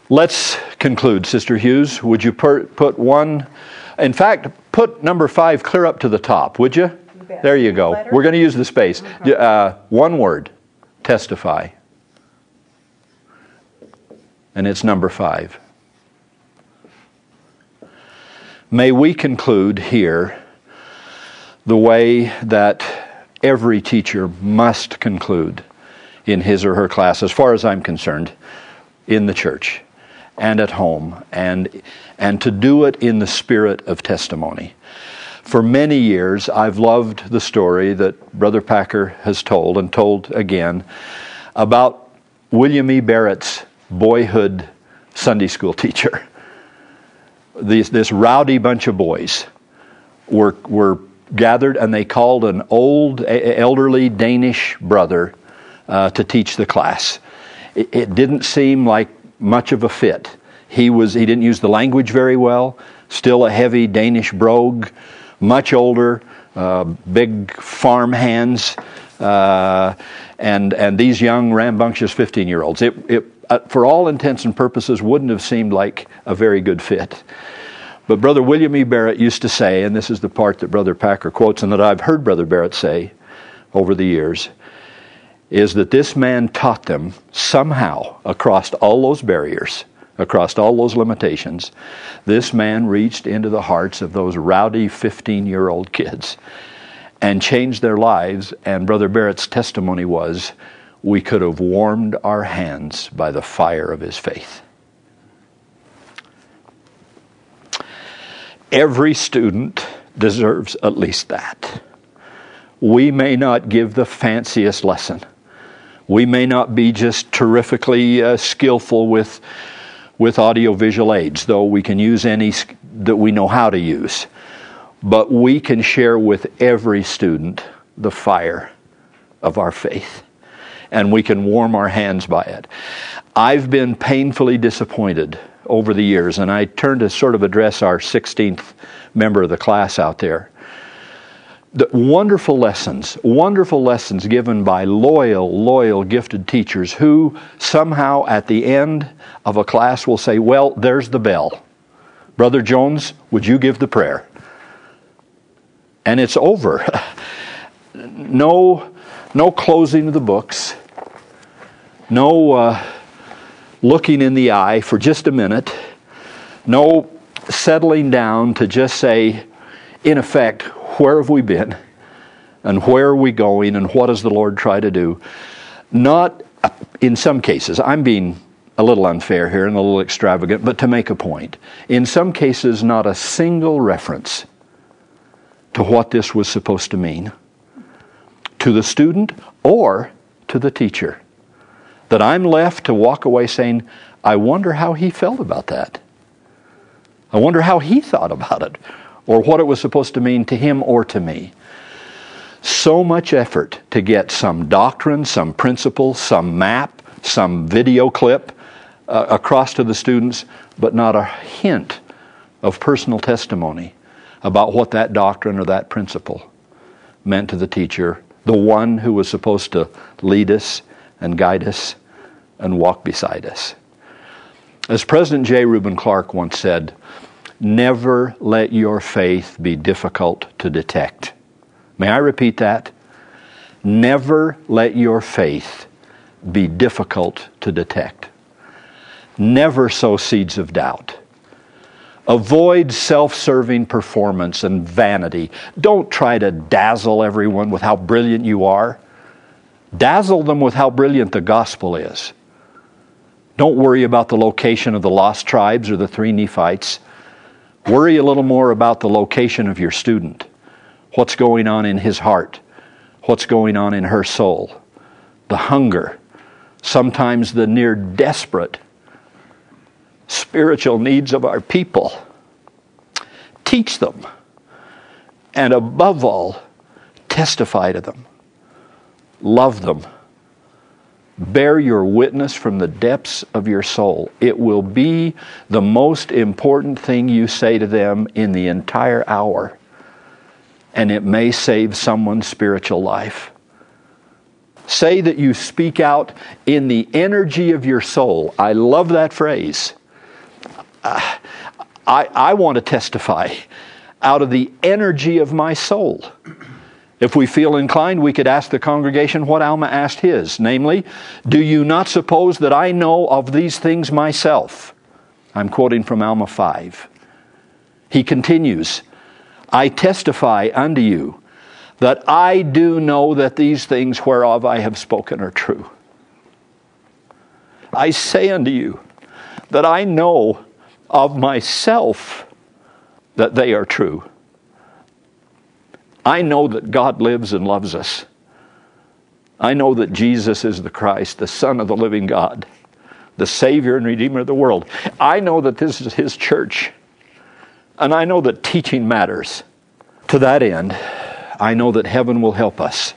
Let's conclude. Sister Hughes, would you put one, in fact, put number 5 clear up to the top, would you? There you go. Letter? We're going to use the space. One word, testify. And it's number 5. May we conclude here the way that every teacher must conclude in his or her class, as far as I'm concerned, in the church and at home, and to do it in the spirit of testimony. For many years, I've loved the story that Brother Packer has told, and told again, about William E. Barrett's boyhood Sunday school teacher. This rowdy bunch of boys were gathered, and they called an elderly Danish brother to teach the class. It didn't seem like much of a fit. He didn't use the language very well, still a heavy Danish brogue, much older, big farm hands, and these young rambunctious 15-year-olds. It for all intents and purposes wouldn't have seemed like a very good fit. But Brother William E. Barrett used to say, and this is the part that Brother Packer quotes and that I've heard Brother Barrett say over the years, is that this man taught them somehow, across all those barriers, across all those limitations, this man reached into the hearts of those rowdy 15-year-old kids and changed their lives. And Brother Barrett's testimony was, we could have warmed our hands by the fire of his faith. Every student deserves at least that. We may not give the fanciest lesson. We may not be just terrifically skillful with audiovisual aids, though we can use any that we know how to use. But we can share with every student the fire of our faith, and we can warm our hands by it. I've been painfully disappointed over the years, and I turn to sort of address our 16th member of the class out there. The wonderful lessons given by loyal, gifted teachers who somehow at the end of a class will say, well, there's the bell. Brother Jones, would you give the prayer? And it's over. No closing of the books. No looking in the eye for just a minute. No settling down to just say, in effect, where have we been? And where are we going? And what does the Lord try to do? Not, in some cases, I'm being a little unfair here and a little extravagant, but to make a point. In some cases, not a single reference to what this was supposed to mean to the student or to the teacher. That I'm left to walk away saying, I wonder how he felt about that. I wonder how he thought about it, or what it was supposed to mean to him or to me. So much effort to get some doctrine, some principle, some map, some video clip across to the students, but not a hint of personal testimony about what that doctrine or that principle meant to the teacher, the one who was supposed to lead us and guide us and walk beside us. As President J. Reuben Clark once said, never let your faith be difficult to detect. May I repeat that? Never let your faith be difficult to detect. Never sow seeds of doubt. Avoid self-serving performance and vanity. Don't try to dazzle everyone with how brilliant you are. Dazzle them with how brilliant the gospel is. Don't worry about the location of the lost tribes or the 3 Nephites. Worry a little more about the location of your student. What's going on in his heart? What's going on in her soul? The hunger, sometimes the near desperate spiritual needs of our people. Teach them, and above all, testify to them. Love them. Bear your witness from the depths of your soul. It will be the most important thing you say to them in the entire hour, and it may save someone's spiritual life. Say that you speak out in the energy of your soul. I love that phrase. I want to testify out of the energy of my soul. If we feel inclined, we could ask the congregation what Alma asked his, namely, do you not suppose that I know of these things myself? I'm quoting from Alma 5. He continues, I testify unto you that I do know that these things whereof I have spoken are true. I say unto you that I know of myself that they are true. I know that God lives and loves us. I know that Jesus is the Christ, the Son of the living God, the Savior and Redeemer of the world. I know that this is His church. And I know that teaching matters. To that end, I know that heaven will help us.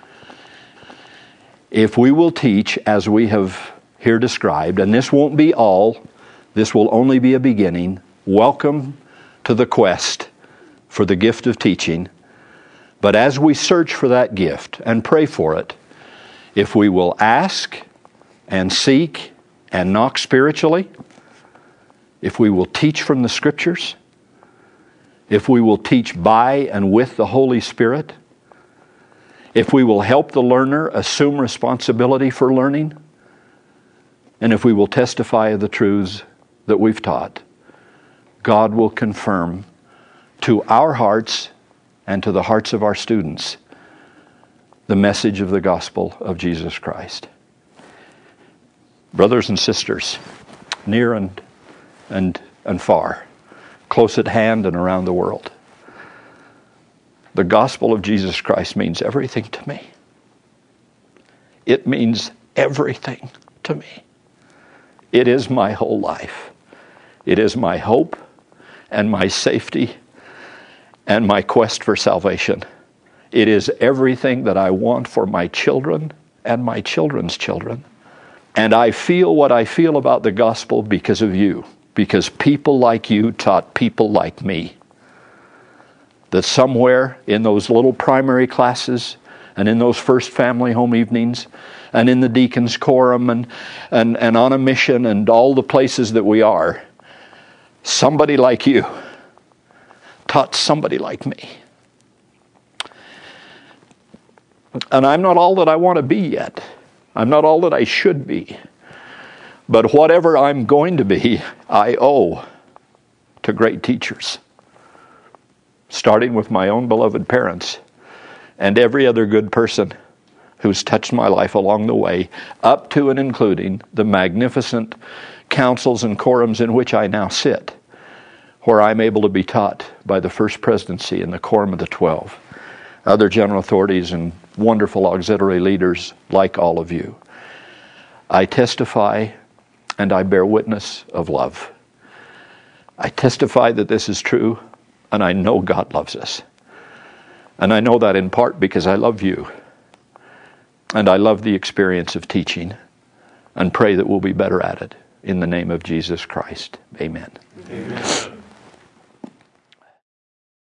If we will teach as we have here described, and this won't be all, this will only be a beginning. Welcome to the quest for the gift of teaching. But as we search for that gift and pray for it, if we will ask and seek and knock spiritually, if we will teach from the Scriptures, if we will teach by and with the Holy Spirit, if we will help the learner assume responsibility for learning, and if we will testify of the truths that we've taught, God will confirm to our hearts and to the hearts of our students the message of the gospel of Jesus Christ. Brothers and sisters, near and far, close at hand and around the world, the gospel of Jesus Christ means everything to me. It means everything to me. It is my whole life. It is my hope and my safety and my quest for salvation. It is everything that I want for my children and my children's children. And I feel what I feel about the gospel because of you, because people like you taught people like me. That somewhere in those little primary classes and in those first family home evenings and in the deacon's quorum and on a mission and all the places that we are, somebody like you taught somebody like me. And I'm not all that I want to be yet. I'm not all that I should be. But whatever I'm going to be, I owe to great teachers. Starting with my own beloved parents and every other good person who's touched my life along the way, up to and including the magnificent councils and quorums in which I now sit, where I'm able to be taught by the First Presidency and the Quorum of the 12, other general authorities and wonderful auxiliary leaders like all of you. I testify and I bear witness of love. I testify that this is true, and I know God loves us. And I know that in part because I love you. And I love the experience of teaching, and pray that we'll be better at it. In the name of Jesus Christ. Amen. Amen.